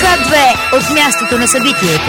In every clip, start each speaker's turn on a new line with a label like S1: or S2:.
S1: К2 от мястото на събитието.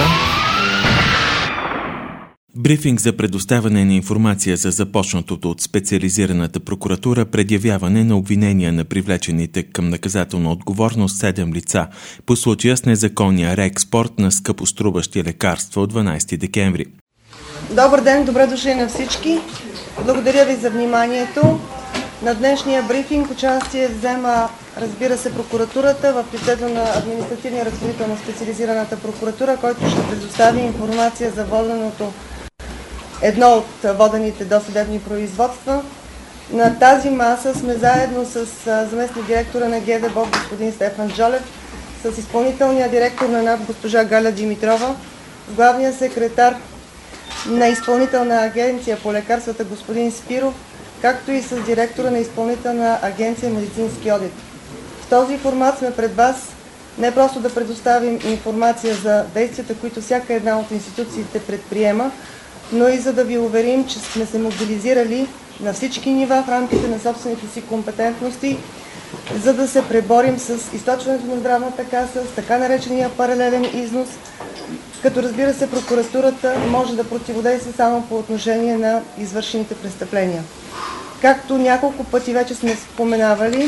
S2: Брифинг за предоставяне на информация за започнатото от специализираната прокуратура предявяване на обвинения на привлечените към наказателна отговорност 7 лица по случая с незаконния реекспорт на скъпоструващи лекарства от 12 декември.
S3: Добър ден, добре дошли на всички. Благодаря ви за вниманието. На днешния брифинг участие взема, разбира се, прокуратурата в лицето на административния ръководител на специализираната прокуратура, който ще предостави информация за едно от водените досъдебни производства. На тази маса сме заедно с заместник директора на ГДБОП господин Стефан Джолев, с изпълнителния директор на НАП госпожа Галя Димитрова, с главния секретар на изпълнителна агенция по лекарствата господин Спиров, както и с директора на изпълнителна агенция медицински одит. В този формат сме пред вас не просто да предоставим информация за действията, които всяка една от институциите предприема, но и за да ви уверим, че сме се мобилизирали на всички нива в рамките на собствените си компетентности, за да се преборим с източването на здравната каса, с така наречения паралелен износ, като разбира се прокуратурата може да противодейства само по отношение на извършените престъпления. Както няколко пъти вече сме споменавали,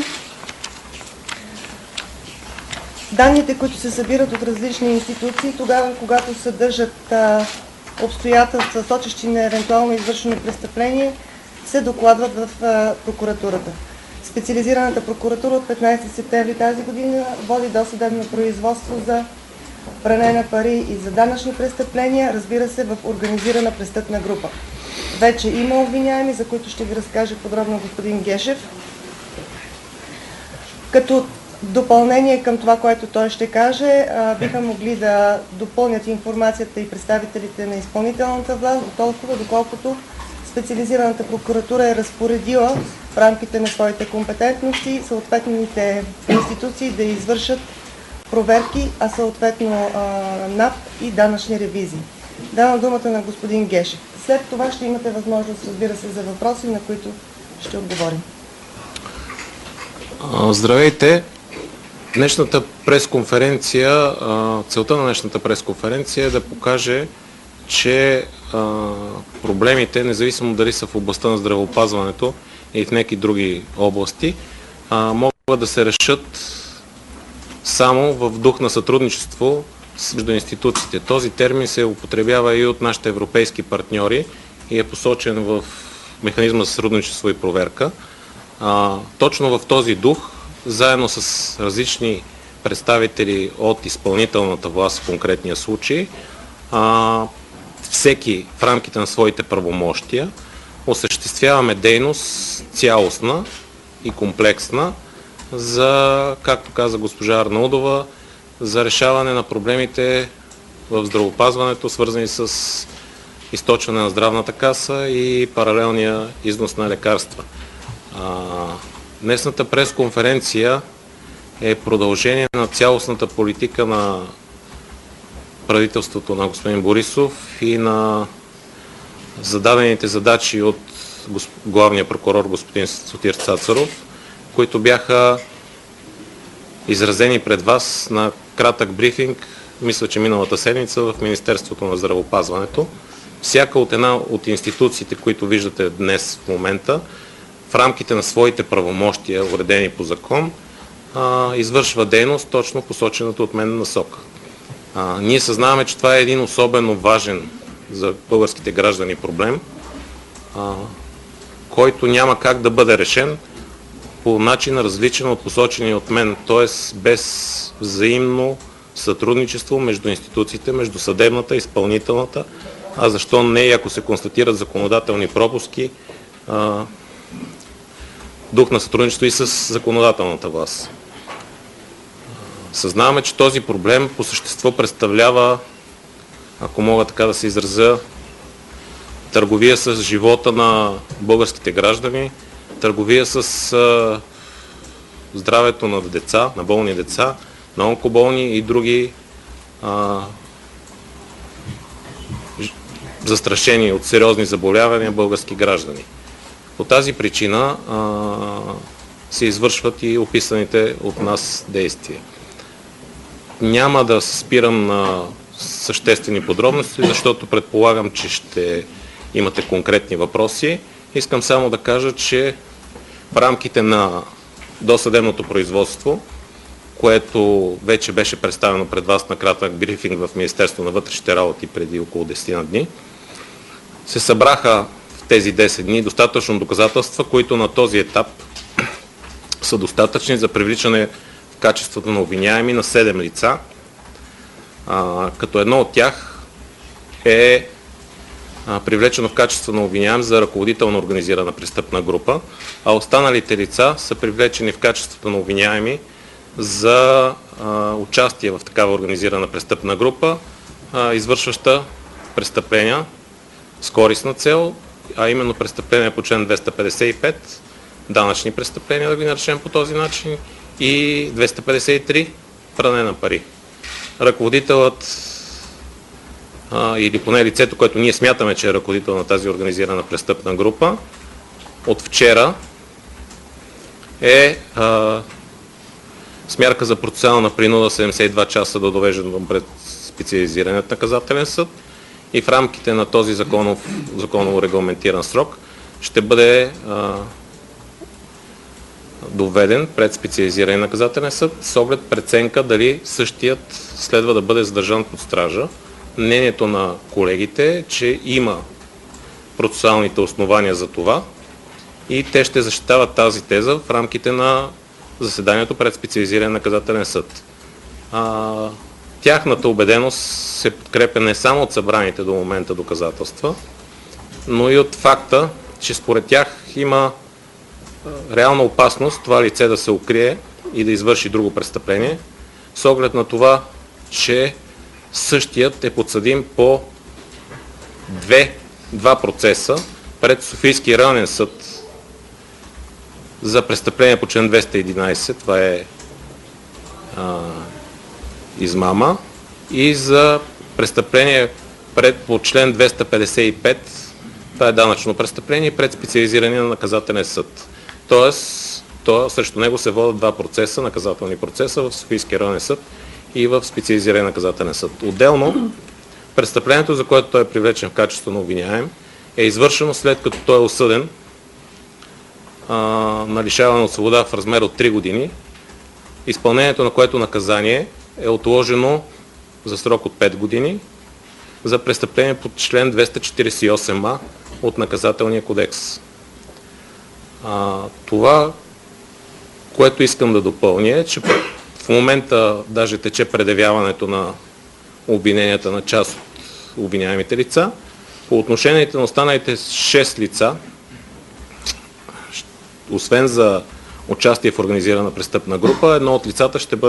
S3: данните, които се събират от различни институции, тогава, когато съдържат обстоятелства, сочещи на евентуално извършено престъпление, се докладват в прокуратурата. Специализираната прокуратура от 15 септември тази година води досъдебно производство за пране на пари и за данъчни престъпления, разбира се, в организирана престъпна група. Вече има обвиняеми, за които ще ви разкаже подробно господин Гешев. Като допълнение към това, което той ще каже, биха могли да допълнят информацията и представителите на изпълнителната власт, доколкото специализираната прокуратура е разпоредила в рамките на своите компетентности съответните институции да извършат проверки, а съответно НАП и данъчни ревизии. Давам думата на господин Гешев. След това ще имате възможност, разбира се, за въпроси, на които ще отговорим.
S4: Здравейте! Днешната пресконференция, целта на днешната пресконференция е да покаже, че проблемите, независимо дали са в областта на здравеопазването и в някакви други области, могат да се решат само в дух на сътрудничество между институциите. Този термин се употребява и от нашите европейски партньори и е посочен в механизма за сътрудничество и проверка. Точно в този дух, заедно с различни представители от изпълнителната власт в конкретния случай, всеки в рамките на своите правомощия осъществяваме дейност цялостна и комплексна за, както каза госпожа Арнаудова, за решаване на проблемите в здравеопазването, свързани с източване на здравната каса и паралелния износ на лекарства. Днесната пресконференция е продължение на цялостната политика на правителството на господин Борисов и на зададените задачи от главния прокурор господин Сотир Цацаров, които бяха изразени пред вас на кратък брифинг, мисля, че миналата седмица в Министерството на здравеопазването. Всяка от една от институциите, които виждате днес в момента, в рамките на своите правомощия, уредени по закон, извършва дейност точно посочената от мен насока. Ние съзнаваме, че това е един особено важен за българските граждани проблем, който няма как да бъде решен по начин различен от посочения от мен, т.е. без взаимно сътрудничество между институциите, между съдебната и изпълнителната, а защо не и ако се констатират законодателни пропуски, дух на сътрудничество и с законодателната власт. Съзнаваме, че този проблем по същество представлява, ако мога така да се изразя, търговия с живота на българските граждани, търговия с здравето на деца, на болни деца, на онкоболни и други застрашени от сериозни заболявания български граждани. По тази причина се извършват и описаните от нас действия. Няма да се спирам на съществени подробности, защото предполагам, че ще имате конкретни въпроси. Искам само да кажа, че в рамките на досъдебното производство, което вече беше представено пред вас на кратък брифинг в Министерството на вътрешните работи преди около 10 дни, се събраха в тези 10 дни достатъчно доказателства, които на този етап са достатъчни за привличане в качеството на обвиняеми на 7 лица, като едно от тях е привлечено в качество на обвиняем за ръководител на организирана престъпна група, а останалите лица са привлечени в качеството на обвиняеми за участие в такава организирана престъпна група, извършваща престъпления с корисна цел, а именно престъпления по член 255, данъчни престъпления, да ги наречем по този начин, и 253, пране на пари. Ръководителът или поне лицето, което ние смятаме, че е ръководител на тази организирана престъпна група, от вчера е с мярка за процесуална принуда 72 часа до довеждане пред специализираният наказателен съд и в рамките на този законово регламентиран срок ще бъде доведен пред специализиран наказателен съд с оглед преценка дали същият следва да бъде задържан под стража. Мнението на колегите е, че има процесуалните основания за това и те ще защитават тази теза в рамките на заседанието пред специализиран наказателен съд. Тяхната убеденост се подкрепя не само от събраните до момента доказателства, но и от факта, че според тях има реална опасност това лице да се укрие и да извърши друго престъпление, с оглед на това, че същият е подсъдим по два процеса пред Софийския районен съд за престъпление по член 211, това е измама, и за престъпление по член 255, това е данъчно престъпление, пред специализирания наказателен съд. Тоест, срещу него се водят два процеса, наказателни процеса в Софийския районен съд и в специализиран наказателен съд. Отделно, престъплението, за което той е привлечен в качество на обвиняем, е извършено след като той е осъден на лишаване от свобода в размер от 3 години, изпълнението на което наказание е отложено за срок от 5 години за престъпление по член 248а от Наказателния кодекс. Това, което искам да допълня, е, че в момента даже тече предявяването на обвиненията на част от обвиняемите лица. По отношение на останалите 6 лица, освен за участие в организирана престъпна група, едно от лицата ще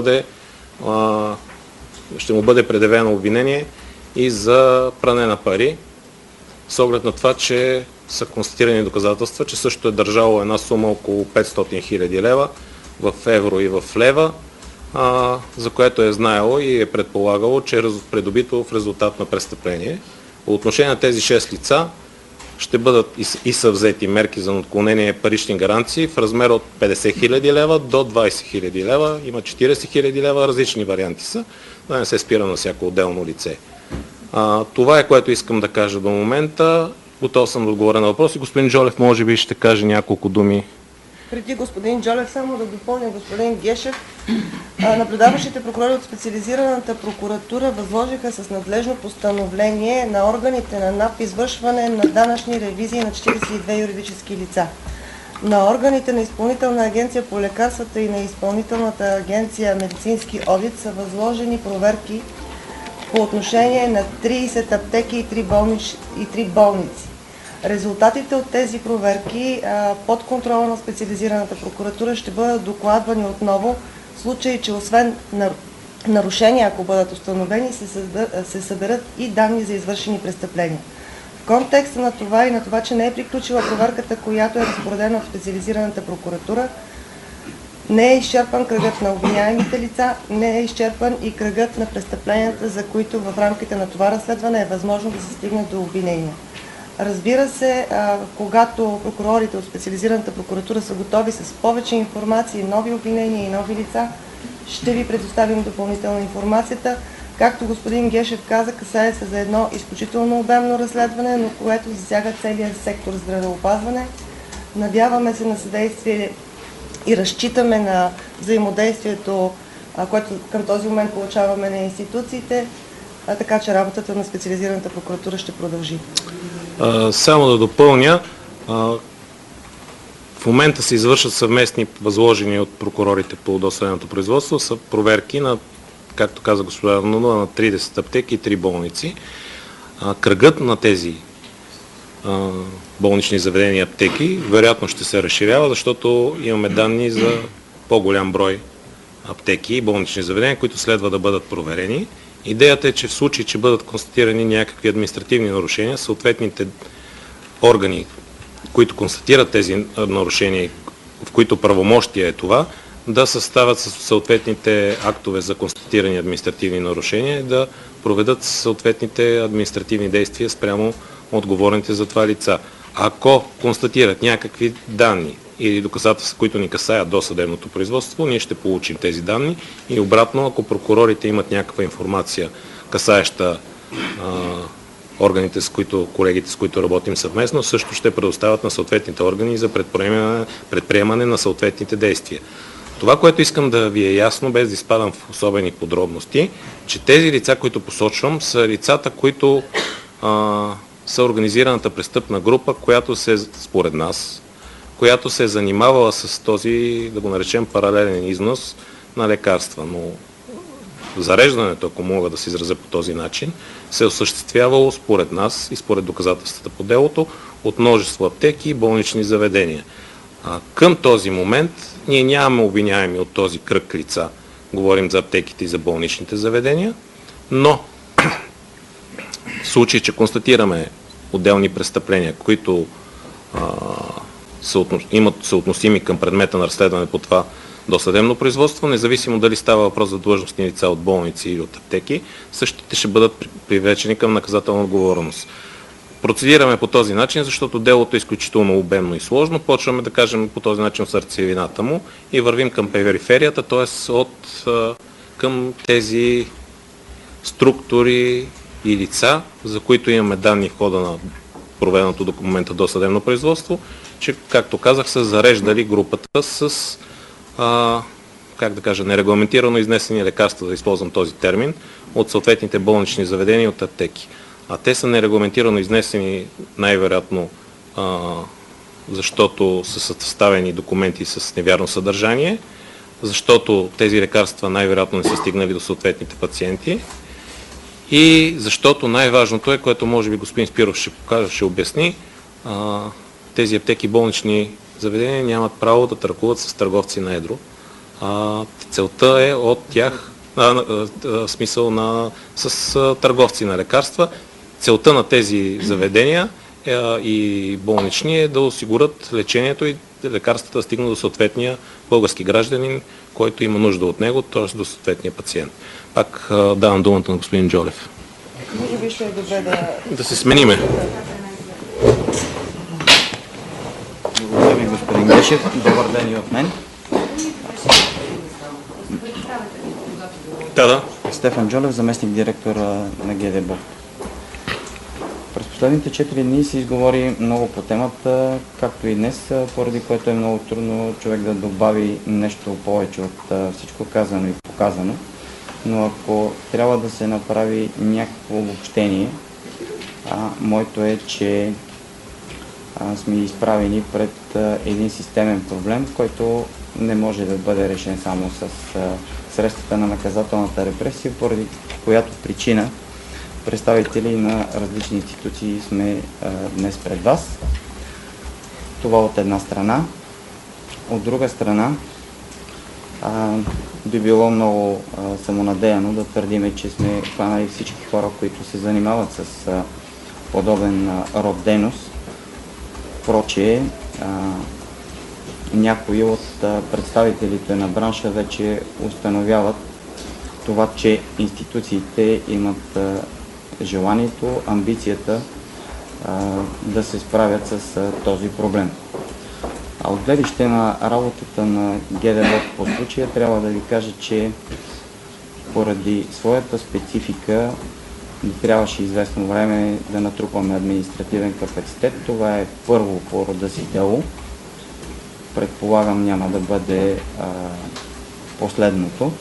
S4: му бъде предявено обвинение и за пране на пари, с оглед на това, че са констатирани доказателства, че също е държало една сума около 500 хиляди лева в евро и в лева, за което е знаело и е предполагало, че е придобито в резултат на престъпление. По отношение на тези 6 лица ще бъдат и са взети мерки за отклонение парични гаранции в размер от 50 хиляди лева до 20 хиляди лева. Има 40 хиляди лева, различни варианти са, да не се спира на всяко отделно лице. Това е, което искам да кажа до момента. Готов съм да отговоря на въпроси. Господин Джолев, може би ще каже няколко думи.
S3: Преди господин Джолев, само да допълня господин Гешев. Наблюдаващите прокурори от специализираната прокуратура възложиха с надлежно постановление на органите на НАП извършване на данъчни ревизии на 42 юридически лица. На органите на Изпълнителна агенция по лекарствата и на Изпълнителната агенция медицински одит са възложени проверки по отношение на 30 аптеки и 3 болници. Резултатите от тези проверки под контрола на специализираната прокуратура ще бъдат докладвани отново в случай, че освен нарушения, ако бъдат установени, се съберат и данни за извършени престъпления. В контекста на това и на това, че не е приключила проверката, която е разпоредена от специализираната прокуратура, не е изчерпан кръгът на обвиняемите лица, не е изчерпан и кръгът на престъпленията, за които в рамките на това разследване е възможно да се стигне до обвинения. Разбира се, когато прокурорите от специализираната прокуратура са готови с повече информация, нови обвинения и нови лица, ще ви предоставим допълнителна информацията. Както господин Гешев каза, касае се за едно изключително обемно разследване, но което засяга целия сектор здравеопазване. Надяваме се на съдействие и разчитаме на взаимодействието, което към този момент получаваме на институциите, така че работата на специализираната прокуратура ще продължи.
S4: Само да допълня, в момента се извършват съвместни възложени от прокурорите по досъдебното производство са проверки на, както каза госпожа Нунова, на 30 аптеки и 3 болници. Кръгът на тези болнични заведения и аптеки вероятно ще се разширява, защото имаме данни за по-голям брой аптеки и болнични заведения, които следва да бъдат проверени. Идеята е, че в случай, че бъдат констатирани някакви административни нарушения, съответните органи, които констатират тези нарушения, в които правомощия е това, да съставят съответните актове за констатирани административни нарушения и да проведат съответните административни действия спрямо отговорните за това лица. Ако констатират някакви данни или доказателства, които ни касаят до съдебното производство, ние ще получим тези данни и обратно, ако прокурорите имат някаква информация, касаеща органите, колегите, с които работим съвместно, също ще предоставят на съответните органи за предприемане на съответните действия. Това, което искам да ви е ясно, без да изпадам в особени подробности, че тези лица, които посочвам, са лицата, които са организираната престъпна група, която според нас, която се е занимавала с този, да го наречем, паралелен износ на лекарства. Но зареждането, ако мога да се изразя по този начин, се е осъществявало според нас и според доказателствата по делото от множество аптеки и болнични заведения. Към този момент ние нямаме обвиняеми от този кръг лица, говорим за аптеките и за болничните заведения, но в случай, че констатираме отделни престъпления, които имат съотносими към предмета на разследване по това досъдебно производство, независимо дали става въпрос за длъжностни лица от болници или от аптеки, същите ще бъдат привлечени към наказателна отговорност. Процедираме по този начин, защото делото е изключително обемно и сложно. Почваме да кажем по този начин сърцевината му и вървим към периферията, т.е. към тези структури и лица, за които имаме данни в хода на проведеното до момента досъдебно производство, че, както казах, са зареждали групата с нерегламентирано изнесени лекарства, да използвам този термин, от съответните болнични заведения и от аптеки. А те са нерегламентирано изнесени най-вероятно, защото са съставени документи с невярно съдържание, защото тези лекарства най-вероятно не са стигнали до съответните пациенти и защото най-важното е, което може би господин Спиров ще обясни, тези аптеки и болнични заведения нямат право да търгуват с търговци на едро. Целта е от тях, с търговци на лекарства. Целта на тези заведения и болнични е да осигурят лечението и лекарствата да стигнат до съответния български гражданин, който има нужда от него, т.е. до съответния пациент. Пак давам думата на господин Джолев.
S3: Може би ще е добре
S4: да се смениме.
S5: Благодаря ви, господин Гешев. Добър ден и от мен.
S4: Да.
S5: Стефан Джолев, заместник директор на ГДБО. През последните 4 дни се изговори много по темата, както и днес, поради което е много трудно човек да добави нещо повече от всичко казано и показано. Но ако трябва да се направи някакво обобщение, моето е, че сме изправени пред един системен проблем, който не може да бъде решен само с средствата на наказателната репресия, поради която причина представители на различни институции сме днес пред вас. Това от една страна. От друга страна, би било много самонадеяно да твърдиме, че сме хванали всички хора, които се занимават с подобен род дейност. Прочее, някои от представителите на бранша вече установяват това, че институциите имат желанието, амбицията да се справят с този проблем. А от гледище на работата на ГДБОП по случая трябва да ви кажа, че поради своята специфика ни трябваше известно време да натрупаме административен капацитет. Това е първо по рода си дело. Предполагам, няма да бъде последното.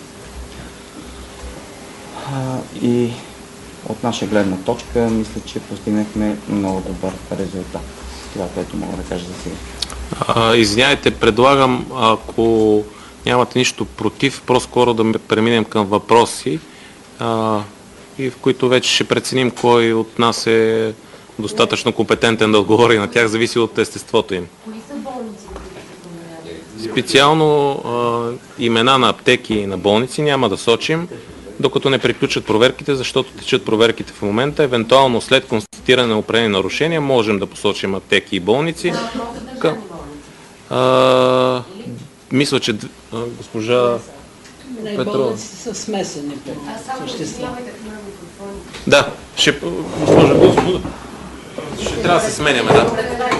S5: И от наша гледна точка, мисля, че постигнахме много добър резултат. Това, което мога да кажа за сега.
S4: Извинявайте, предлагам, ако нямате нищо против, по-скоро да преминем към въпроси, и в които вече ще преценим кой от нас е достатъчно компетентен да отговори на тях, зависи от естеството им.
S1: Кои са болниците?
S4: Специално имена на аптеки и на болници няма да сочим, докато не приключат проверките, защото течат проверките в момента. Евентуално след констатиране на определени нарушения можем да посочим аптеки и болници. Мисля, че госпожа Петрова.
S6: Болниците са смесени същества.
S4: Да, госпожа Господа, ще трябва да се сменяме, да.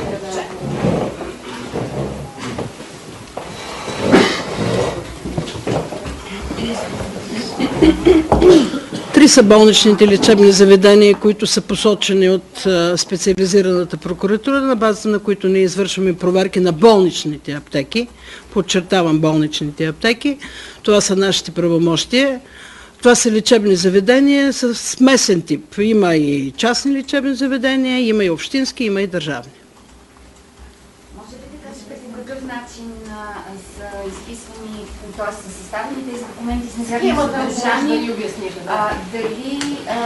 S6: Три са болничните лечебни заведения, които са посочени от специализираната прокуратура, на базата на които ние извършваме проверки на болничните аптеки. Подчертавам, болничните аптеки. Това са нашите правомощия. Това са лечебни заведения с смесен тип. Има и частни лечебни заведения, има и общински, има и държавни.
S1: Може ли да кажете по какъв начин са изписвани, т.е. са съставени тези документи с независими съдържание? Дали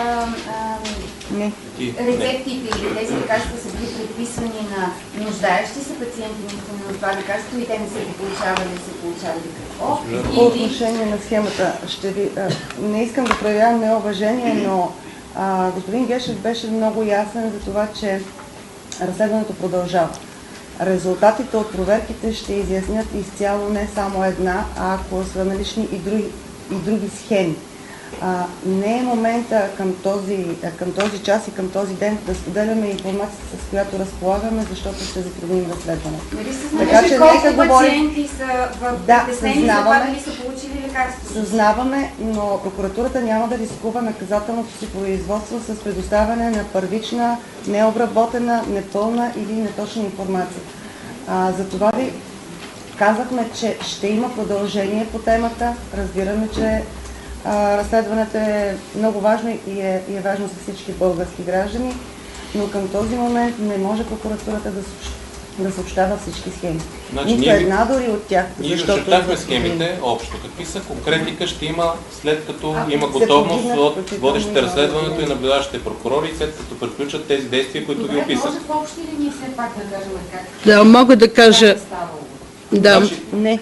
S1: рецептите или тези лекарства са били предписвани на нуждаещи се пациенти на това лекарство и те не са ги получавали, са получавали какво?
S3: По отношение на схемата, не искам да проявявам неуважение, но господин Гешев беше много ясен за това, че разследването продължава. Резултатите от проверките ще изяснят изцяло не само една, а ако са налични и други схеми. Не е момента към този час и към този ден да споделяме информацията, с която разполагаме, защото ще затрудним разследването.
S1: Така че колко пациенти са в притеснени за това дали са получили лекарства?
S3: Съзнаваме, но прокуратурата няма да рискува наказателното си производство с предоставяне на първична, необработена, непълна или неточна информация. Затова ви казахме, че ще има продължение по темата. Разбираме, че разследването е много важно и е важно за всички български граждани, но към този момент не може прокуратурата да съобщава всички схеми.
S4: Значи,
S3: нито една дори от тях.
S4: Ние очертахме схемите общо. Какви са конкретика ще има след като има готовност от водещите разследването и наблюдаващите прокурори, след като приключат тези действия, които ви описах?
S1: Може в общи линии все пак да кажем как?
S6: Да, мога да кажа... Да.
S3: Не.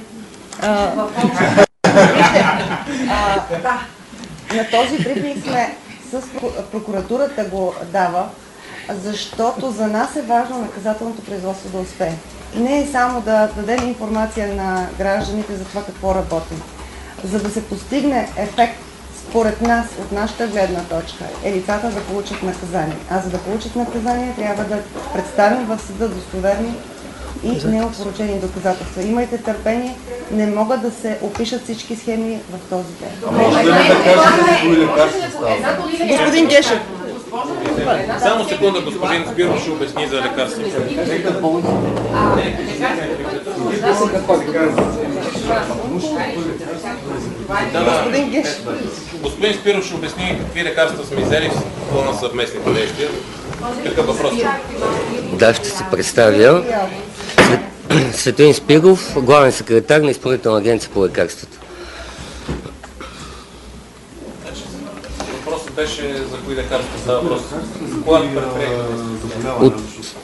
S3: На този брифинг сме с прокуратурата го дава, защото за нас е важно наказателното производство да успее. Не е само да дадем информация на гражданите за това какво работим. За да се постигне ефект, според нас, от нашата гледна точка, е лицата да получат наказание. А за да получат наказание, трябва да представим в съда достоверни и неопорочени доказателства. Имайте търпение, не могат да се опишат всички схеми в този ден. Господин Гешев.
S4: Само секунда, господин Спиров ще обясни за лекарството.
S3: Господин Гешев.
S4: Господин Спиров ще обясни какви лекарства сме взели в плана съвместните действия. Какъв въпрос?
S7: Да, ще се представя. Светлин Спиров, главен секретар на Изпълнителна агенция по лекарствата.
S4: Въпросът беше за кои лекарства става въпрос. Кога ви предприемате?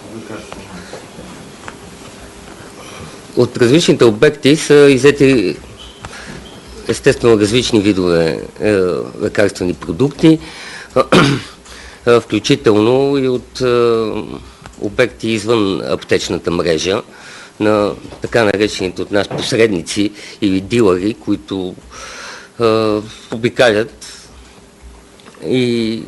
S7: От различните обекти са иззети естествено различни видове лекарствени продукти, включително и от обекти извън аптечната мрежа на така наречените от нас посредници или дилъри, които обикалят и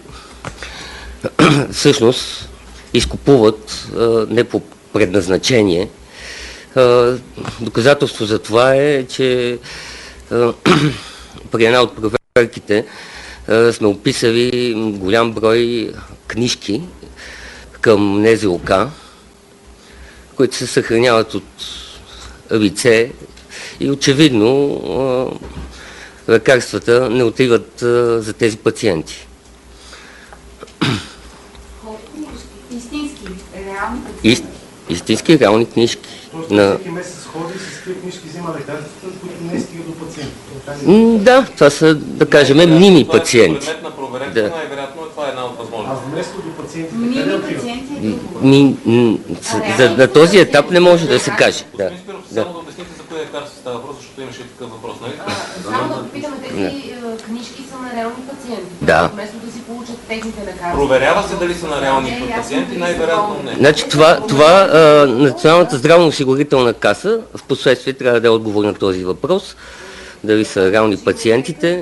S7: всъщност изкупуват не по предназначение Доказателство за това е, че при една от проверките сме описали голям брой книжки към НЗОК, които се съхраняват от лице и очевидно лекарствата не отиват за тези пациенти.
S1: Истински, реални?
S7: Истински реални книжки.
S8: Всеки месец ходи и с тези книжки взима лекарствата, които не стигат до пациента.
S7: Да, това са, да кажем, мними пациенти.
S4: Предмет на проверка, най-вероятно това е една от възможностите.
S8: А вместо до пациентите,
S1: Мними пациенти
S7: На този етап не може да се каже.
S4: Само да обясните за кое лекарство става въпрос, защото имаше и такъв въпрос, нали?
S1: Само да попитаме, тези книжки са на реални пациенти.
S7: Да.
S1: Вместо да си получат техните лекарства.
S4: Проверява се дали са на реални пациенти, най-вероятно не.
S7: Значи това Националната здравноосигурителна каса в последствие трябва да е отговор на този въпрос, дали са реални пациентите.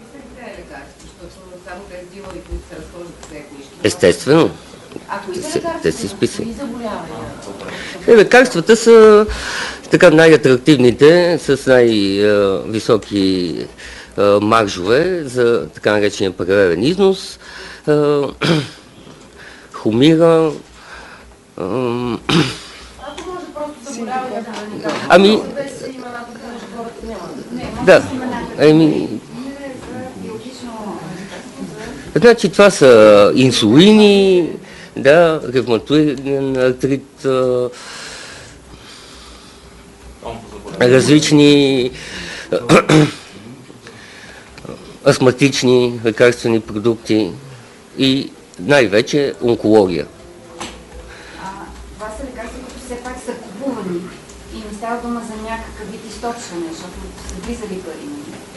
S7: Естествено. Те са изписани. Лекарствата са така най-атрактивните, с най-високи маржове за така наречения паралелен износ. Хумира. Да. Значи това са инсулини, да, ревматоиден артрит, различни астматични лекарствени продукти и най-вече онкология.
S1: Това са лекарства, които все пак са купувани и не става дума за някакъв вид източване, защото са влизали пари.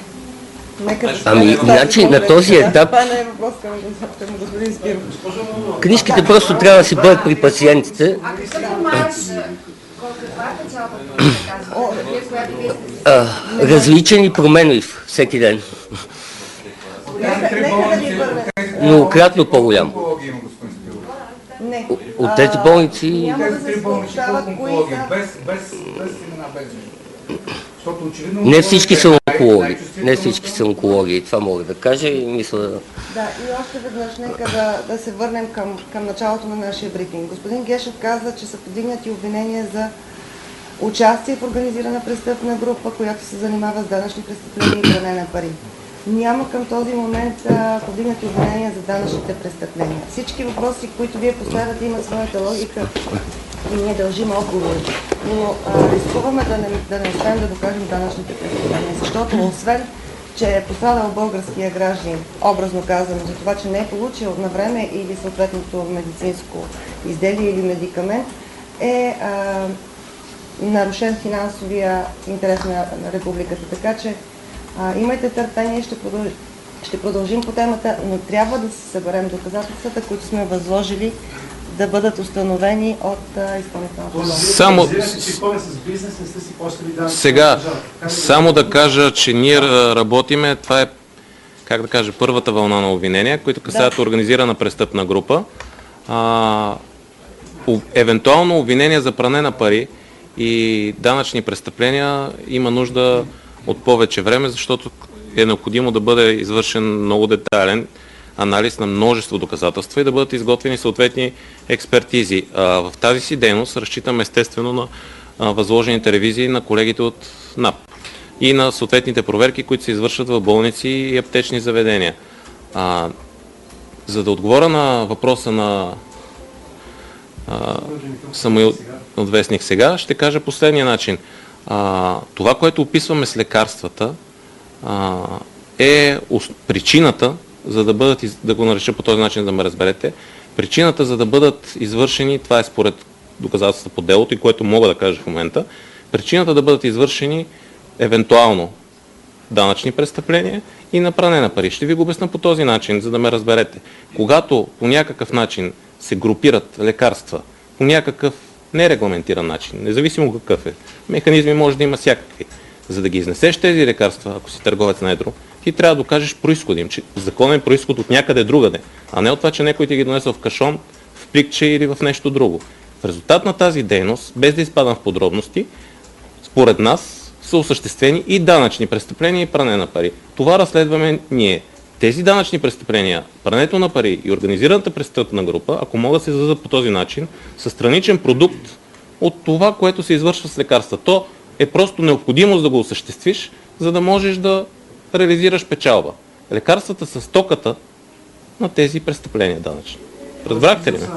S7: Значи на този етап книжките просто трябва да си бъдат при пациентите. Различен и променлив всеки ден. Многократно по-голям. От тези болници... Не всички са онкологи. Не всички са онкологи. Това мога да кажа и мисля...
S3: Да, и още веднъж нека да се върнем към началото на нашия брифинг. Господин Гешев каза, че са подигнати обвинения за участие в организирана престъпна група, която се занимава с данъчни престъпления и пране на пари. Няма към този момент подигнати обвинения за данъчните престъпления. Всички въпроси, които вие поставяте, имат своята логика и ние дължим отговори. Но рискуваме да не успеем да докажем данъчните престъпления, защото освен, че е пострадал българския гражданин, образно казано, за това, че не е получил на време или съответното медицинско изделие или медикамент, е нарушен финансовия интерес на републиката. Така че имайте търпение, ще продължим по темата, но трябва да се съберем доказателствата, които сме възложили да бъдат установени от изпълнителната.
S4: Сега, само да кажа, че ние работиме, това е, как да кажа, първата вълна на обвинения, които касаят организирана престъпна група. Евентуално обвинения за пране на пари и данъчни престъпления има нужда от повече време, защото е необходимо да бъде извършен много детайлен анализ на множество доказателства и да бъдат изготвени съответни експертизи. В тази си дейност разчитаме естествено на възложените ревизии на колегите от НАП и на съответните проверки, които се извършват в болници и аптечни заведения. За да отговоря на въпроса на Самуил от Вестник сега, ще кажа последния начин. Това, което описваме с лекарствата, е причината, за да бъдат, да го нареча по този начин, да ме разберете, причината за да бъдат извършени, това е според доказателствата по делото и което мога да кажа в момента, причината да бъдат извършени евентуално данъчни престъпления и на пране на пари. Ще ви го обясня по този начин, за да ме разберете. Когато по някакъв начин се групират лекарства, по някакъв нерегламентиран начин, независимо какъв е, механизми може да има всякакви. За да ги изнесеш тези лекарства, ако си търговец на едро, ти трябва да докажеш произхода им, че законен произход от някъде другаде, а не от това, че някой ти ги донесъл в кашон, в пликче или в нещо друго. В резултат на тази дейност, без да изпадам в подробности, според нас са осъществени и данъчни престъпления и пране на пари. Това разследваме ние. Тези данъчни престъпления, прането на пари и организираната престъпна група, ако могат да се издадат по този начин, са страничен продукт от това, което се извършва с лекарства. То е просто необходимост да го осъществиш, за да можеш да реализираш печалба. Лекарствата са стоката на тези престъпления данъчни. Разбрахте ли ме?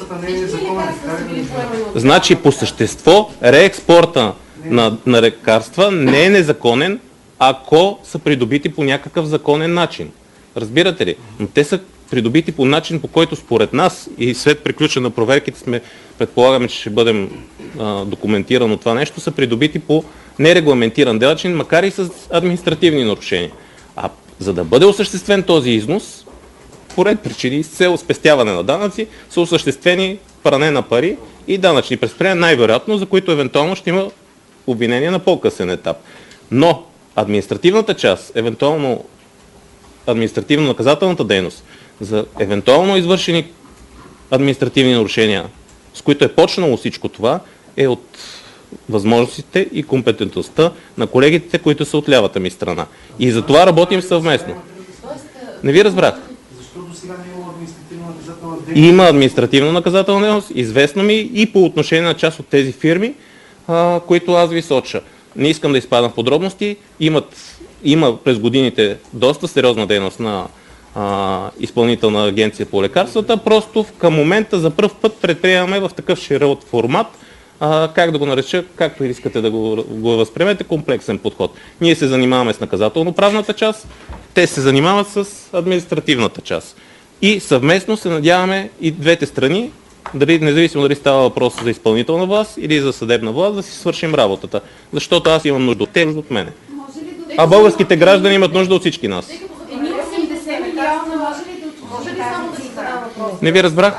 S4: Значи по същество реекспорта на лекарства не е незаконен, ако са придобити по някакъв законен начин. Разбирате ли? Но те са придобити по начин, по който според нас и след приключване на проверките предполагаме, че ще бъдем документирано това нещо, са придобити по нерегламентиран начин, макар и с административни нарушения. А за да бъде осъществен този износ, по ред причини, с цел спестяване на данъци, са осъществени пране на пари и данъчни престъпления, най-вероятно, за които евентуално ще има обвинение на по-късен етап. Но административната част, евентуално административно-наказателната дейност, за евентуално извършени административни нарушения, с които е почнало всичко това, е от възможностите и компетентността на колегите, които са от лявата ми страна. И за това работим съвместно. Не ви разбрах.
S8: Защо до сега не е имало административно-наказателна дейност?
S4: Има административно-наказателна дейност, известно ми и по отношение на част от тези фирми, които аз ви соча. Не искам да изпадам в подробности. Има през годините доста сериозна дейност на изпълнителна агенция по лекарствата. Просто към момента за пръв път предприемаме в такъв широк формат, как да го нареча, както искате да го възприемете, комплексен подход. Ние се занимаваме с наказателно-правната част, те се занимават с административната част. И съвместно се надяваме и двете страни, независимо дали става въпрос за изпълнителна власт или за съдебна власт, да си свършим работата. Защото аз имам нужда от те, нужда от мене. А българските граждани имат нужда от всички нас.
S1: 80 милиона може ли да отложи тази цифра?
S4: Не ви разбрах.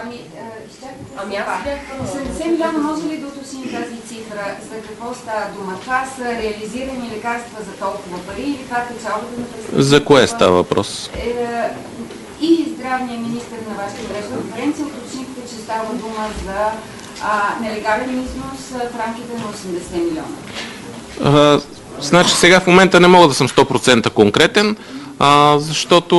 S1: 80 милиона може ли да уточним тази цифра? За какво става дума? Това са реализирани лекарства за толкова пари или това е печалбата на престъплението?
S4: За кое става въпрос?
S1: И здравния министър на вашата пресконференция уточнихте, че става дума за нелегален износ в рамките на 80 милиона.
S4: Значи сега в момента не мога да съм 100% конкретен, защото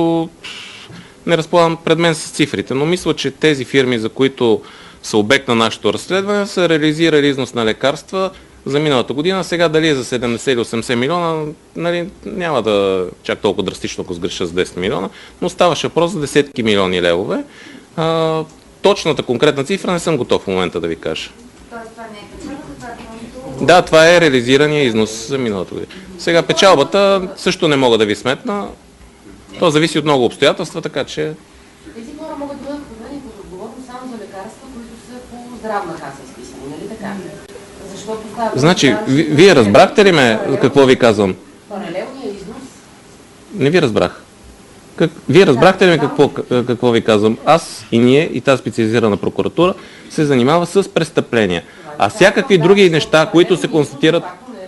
S4: не разполагам пред мен с цифрите, но мисля, че тези фирми, за които са обект на нашето разследване, са реализирали износ на лекарства за миналата година. Сега дали е за 70 или 80 милиона, нали, няма да чак толкова драстично, ако сгреша с 10 милиона, но ставаше въпрос за десетки милиони левове. Точната конкретна цифра не съм готов в момента да ви кажа.
S1: Тоест това не е печалбата,
S4: Да, това е реализирания износ за миналата година. Сега печалбата също не мога да ви сметна. То зависи от много обстоятелства, така че...
S9: Тези хора могат да бъдат подведени под отговорност само за лекарства, които са по здравна каса изписани, нали така? Защото става...
S4: Значи, вие разбрахте ли ме какво ви казвам?
S9: Паралелния износ?
S4: Не ви разбрах. Вие разбрахте ли ме какво ви казвам? Аз и ние, и тази специализирана прокуратура се занимава с престъпления. А всякакви други неща, които се констатират...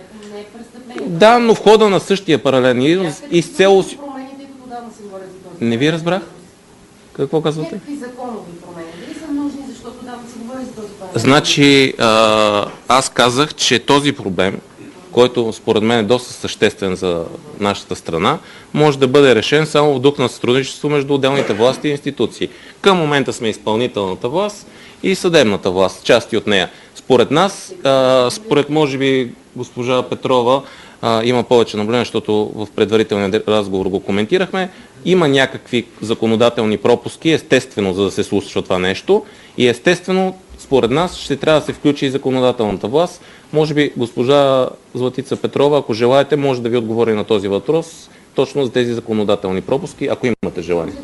S4: Да, но в хода на същия паралелен износ и с цел... Не ви разбрах? Какво казвате?
S9: Някакви законови промени. Дали са нужни, защото давно се говори за този паралелен?
S4: Значи, аз казах, че този проблем, който според мен е доста съществен за нашата страна, може да бъде решен само в дух на сътрудничество между отделните власти и институции. Към момента сме изпълнителната власт и съдебната власт, части от нея. Според нас, според може би госпожа Петрова, има повече наблюдение, защото в предварителния разговор го коментирахме, има някакви законодателни пропуски, естествено, за да се случва това нещо и естествено, според нас, ще трябва да се включи и законодателната власт. Може би госпожа Златица Петрова, ако желаете, може да ви отговори на този въпрос, точно за тези законодателни пропуски, ако имате желание.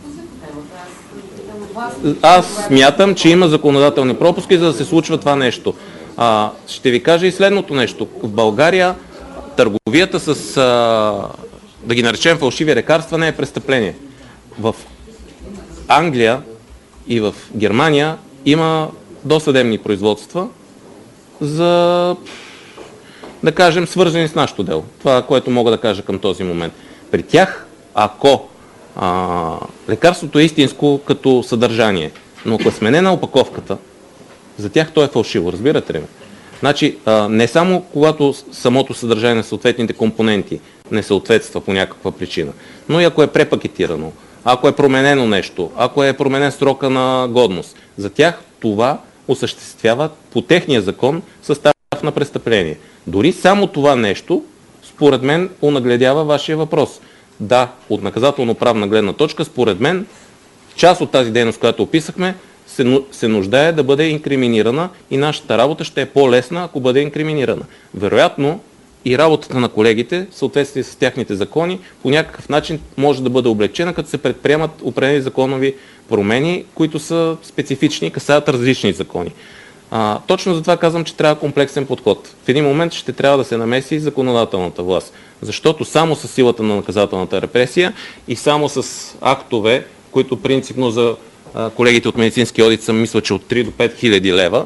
S4: Аз смятам, че има законодателни пропуски, за да се случва това нещо. Ще ви кажа и следното нещо. В България търговията с, да ги наречем, фалшиви лекарства не е престъпление. В Англия и в Германия има досъдебни производства за, да кажем, свързани с нашето дело. Това, което мога да кажа към този момент. При тях, ако лекарството е истинско като съдържание, но ако е сменена опаковката, За тях то е фалшиво, разбирате ли ме? Значи, не само когато самото съдържание на съответните компоненти не съответства по някаква причина, но и ако е препакетирано, ако е променено нещо, ако е променен срока на годност. За тях това осъществява по техния закон състав на престъпление. Дори само това нещо, според мен, онагледява вашия въпрос. Да, от наказателно-правна гледна точка, според мен, част от тази дейност, която описахме, се нуждае да бъде инкриминирана и нашата работа ще е по-лесна, ако бъде инкриминирана. Вероятно и работата на колегите, в съответствие с тяхните закони, по някакъв начин може да бъде облегчена, като се предприемат определени законови промени, които са специфични и касаят различни закони. Точно за това казвам, че трябва комплексен подход. В един момент ще трябва да се намеси законодателната власт, защото само с силата на наказателната репресия и само с актове, които принципно за колегите от медицински одит са, мисля, че от 3 до 5 хиляди лева,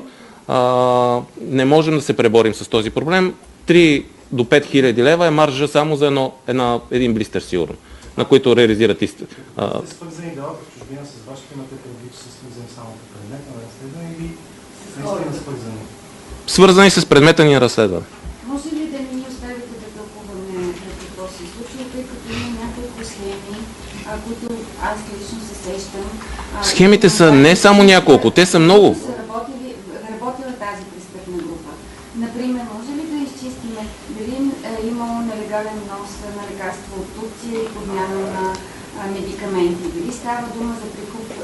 S4: не можем да се преборим с този проблем. 3 до 5 хиляди лева е маржа само за един блистер, сигурно, на които реализират
S8: Свързани дела в чужбина с вашите, имате предвид, че са свързани само по предмета на разследване или наистина свързани?
S4: Свързани с предмета ни на разследване.
S1: Може ли да ни оставите да тълкуваме какво се случва, тъй като има няколко схеми, които аз лично се сещам.
S4: Схемите са не само няколко, те са много.
S1: Работила тази престъпна група. Например, може ли да изчистиме дали е имало нелегален внос на лекарства от Турция и подмяна на медикаменти? Дали става дума за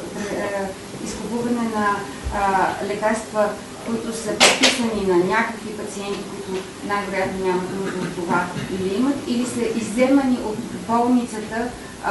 S1: изкупуване на лекарства, които са предписани на някакви пациенти, които най-вероятно нямат нужда от това или са изземани от болницата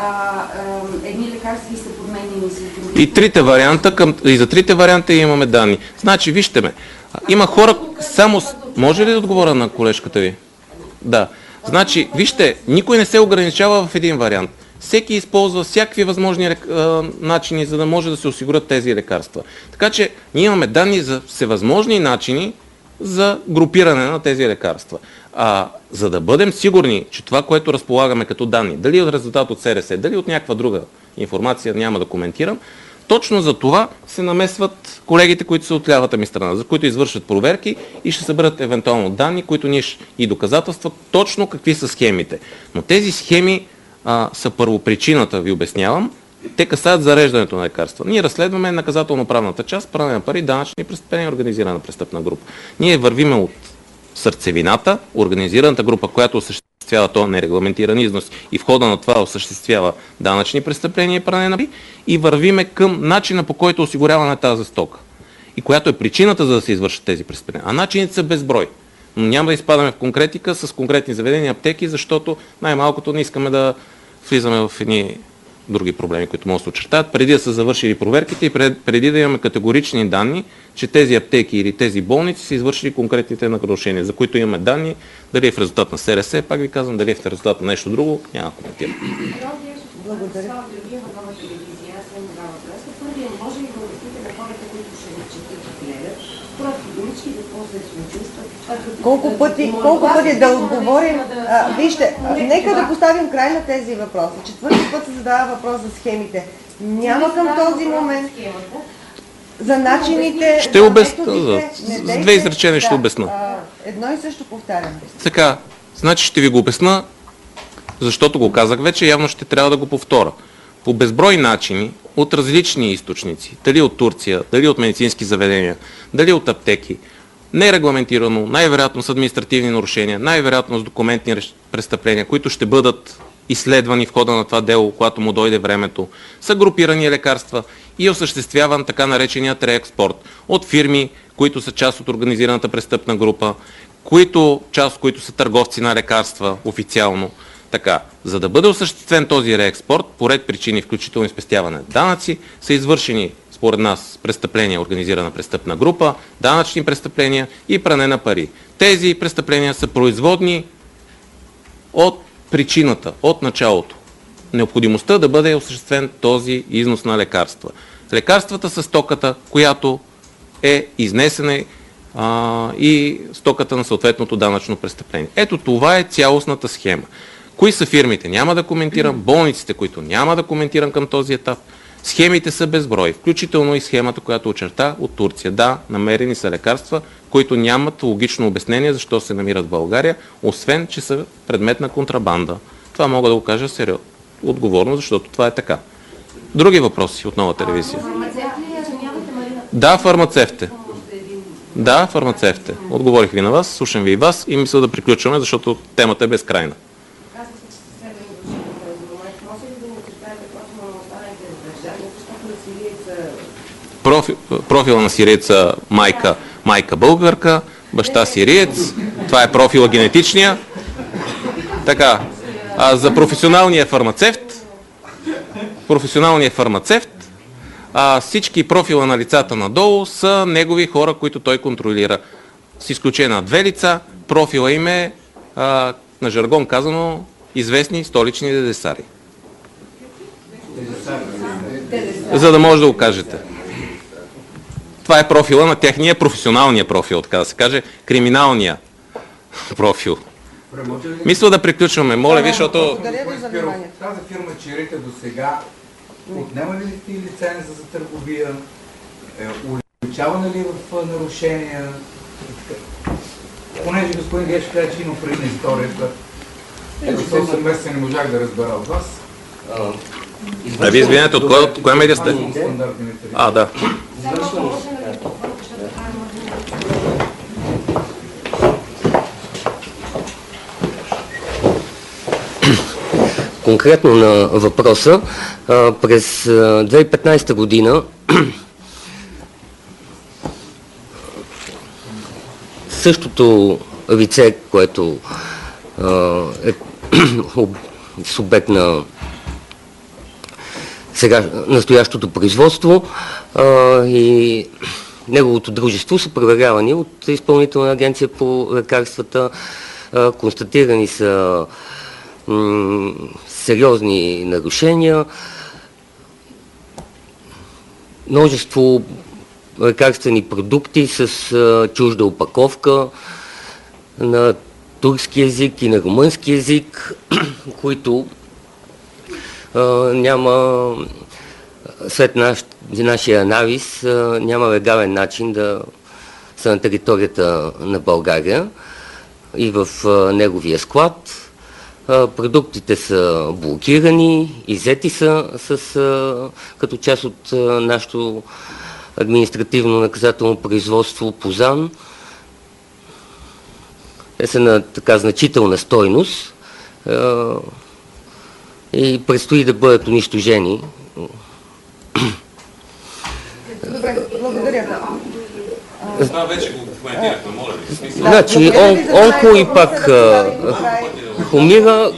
S1: едни лекарства и са подменени с други.
S4: И за трите варианта имаме данни. Значи, вижте ме, има хора, само... Може ли да отговоря на колежката ви? Да. Значи, вижте, никой не се ограничава в един вариант. Всеки използва всякакви възможни начини, за да може да се осигурят тези лекарства. Така че ние имаме данни за всевъзможни начини за групиране на тези лекарства. За да бъдем сигурни, че това, което разполагаме като данни, дали от резултат от СРС, дали от някаква друга информация, няма да коментирам, точно за това се намесват колегите, които са от лявата ми страна, за които извършват проверки и ще съберат евентуално данни, които ние и доказателства точно какви са схемите. Но тези схеми са първопричината, ви обяснявам. Те касаят зареждането на лекарства. Ние разследваме наказателно-правната част, пране на пари, данъчни престъпления, организирана престъпна група. Ние вървиме от сърцевината, организираната група, която осъществява този нерегламентиран износ и в хода на това осъществява данъчни престъпления и пране на пари, и вървиме към начина, по който осигуряваме тази стока. И която е причината, за да се извършат тези престъпления. А начините са безброй. Но няма да изпадаме в конкретика с конкретни заведения, аптеки, защото най-малкото не искаме да влизаме в едни други проблеми, които могат да се очертаят, преди да са завършили проверките и преди да имаме категорични данни, че тези аптеки или тези болници са извършили конкретните нарушения, за които имаме данни, дали е в резултат на СРС, пак ви казвам, дали е в резултат на нещо друго, няма да коментирам.
S3: Благодаря.
S9: Може ли да обясните на хората, които ще ви четат и гледат, просто думички какво се случва?
S3: Колко пъти да отговорим? Вижте, нека да поставим край на тези въпроси. Четвърти път се задава въпрос за схемите. Няма към този момент за начините...
S4: Ще обясня. С две изречения ще обясна.
S3: Едно и също повтарям.
S4: Така, значи ще ви го обясна, защото го казах вече, явно ще трябва да го повторя. По безброй начини, от различни източници, дали от Турция, дали от медицински заведения, дали от аптеки, нерегламентирано, най-вероятно с административни нарушения, най-вероятно с документни престъпления, които ще бъдат изследвани в хода на това дело, когато му дойде времето, са групирани лекарства и осъществяван така нареченият реекспорт от фирми, които са част от организираната престъпна група, част от които са търговци на лекарства официално. Така, за да бъде осъществен този реекспорт, по ред причини, включително и спестяване на данъци, са извършени според нас престъпления, организирана престъпна група, данъчни престъпления и пране на пари. Тези престъпления са производни от причината, от началото. Необходимостта да бъде осъществен този износ на лекарства. Лекарствата са стоката, която е изнесена и стоката на съответното данъчно престъпление. Ето това е цялостната схема. Кои са фирмите? Няма да коментирам. Болниците, които няма да коментирам към този етап. Схемите са безброй, включително и схемата, която очерта от Турция. Да, намерени са лекарства, които нямат логично обяснение защо се намират в България, освен че са предмет на контрабанда. Това мога да го кажа сериозно, отговорно, защото това е така. Други въпроси от Нова телевизия? Да, фармацевте. Да, фармацевте. Отговорих ви на вас, слушам ви и вас и мисля да приключваме, защото темата е безкрайна. Профила на сириеца майка българка, баща сириец. Това е профила генетичния. Така, за професионалния фармацевт, всички профила на лицата надолу са негови хора, които той контролира. С изключение на 2 лица, профила им е, на жаргон казано, известни столични дедесари. За да може да го кажете. Това е профила на техния професионалния профил, така да се каже, криминалния профил. Мисля да приключваме. Моля ви, защото...
S3: Благодаря ви за вниманието.
S10: Тази фирма Чирите до сега отнемали ли сте лиценза за търговия? Уличавана ли в нарушения? Понеже господин Гешев каза, че има предна историята. Ето съвместно не можах да разбера от вас.
S4: Ви извинете, от коя медия сте? Да.
S7: Конкретно на въпроса, през 2015 година същото лице, което е субект на сега настоящото производство и неговото дружество са проверявани от Изпълнителна агенция по лекарствата. Констатирани са сериозни нарушения, множество лекарствени продукти с чужда опаковка на турски език и на румънски език, които няма, след нашия анализ, няма легален начин да са на територията на България и в неговия склад. Продуктите са блокирани, иззети са като част от нашето административно-наказателно производство по ЗАН. Те са на така значителна стойност и предстои да бъдат унищожени.
S3: Добре, благодаря.
S4: Това вече го коментирахме, моля ви.
S7: Значи, онко и пак Хумира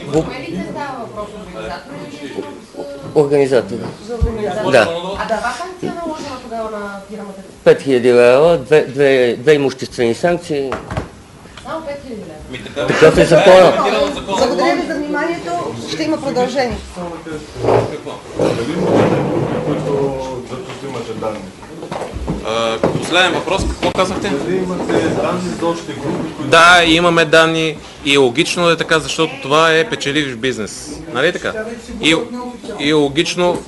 S7: организатора. Да.
S9: А каква санкция наложена тогава на фирмата?
S7: 5000 лева, две имуществени санкции.
S9: Само 5000 лева?
S7: Такъв е закона.
S3: Благодаря ви за вниманието. Ще има продължение.
S4: Последен въпрос, какво казахте?
S11: Дали имате данни за още групи?
S4: Да, имаме данни и логично е така, защото това е печеливш бизнес. Нали така? И логично...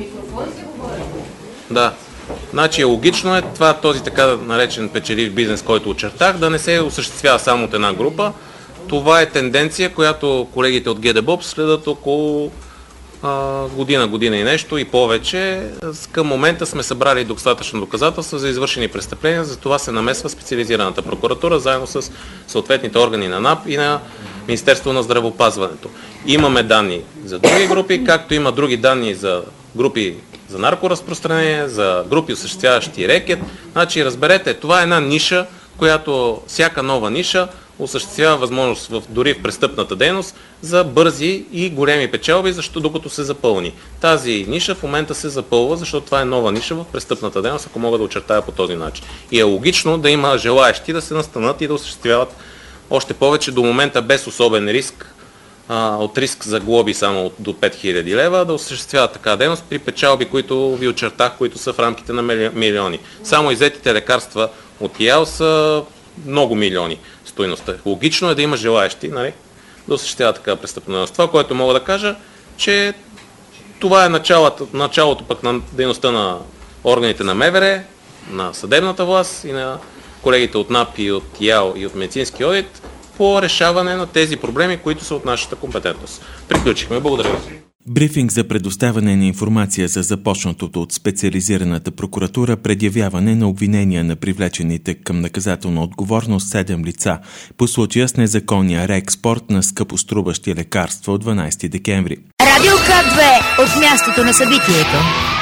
S4: Да. Значи логично е това, този така наречен печеливш бизнес, който очертах, да не се осъществява само от една група. Това е тенденция, която колегите от ГДБОП следят около година и нещо и повече. Към момента сме събрали достатъчно доказателства за извършени престъпления, за това се намесва специализираната прокуратура, заедно с съответните органи на НАП и на Министерство на здравеопазването. Имаме данни за други групи, както има други данни за групи за наркоразпространение, за групи осъществяващи рекет. Значи, разберете, това е една ниша, която всяка нова ниша осъществява възможност дори в престъпната дейност за бързи и големи печалби, защото докато се запълни. Тази ниша в момента се запълва, защото това е нова ниша в престъпната дейност, ако мога да очертая по този начин. И е логично да има желаещи да се настанат и да осъществяват още повече до момента без особен риск, от риск за глоби само до 5000 лева, да осъществяват така дейност при печалби, които ви очертах, които са в рамките на милиони. Само иззетите лекарства от ИАЛ са много милиони стойността. Логично е да има желаещи, нали, да осъществяват така престъпна дейност. Това, което мога да кажа, че Това е началото пък на дейността на органите на МВР, на съдебната власт и на колегите от НАП и от ИАО и от медицински одит по решаване на тези проблеми, които са от нашата компетентност. Приключихме. Благодаря ви.
S2: Брифинг за предоставяне на информация за започнатото от специализираната прокуратура предявяване на обвинения на привлечените към наказателна отговорност 7 лица по случая с незаконния реекспорт на скъпоструващи лекарства от 12 декември.
S12: Радио К2 от мястото на събитието.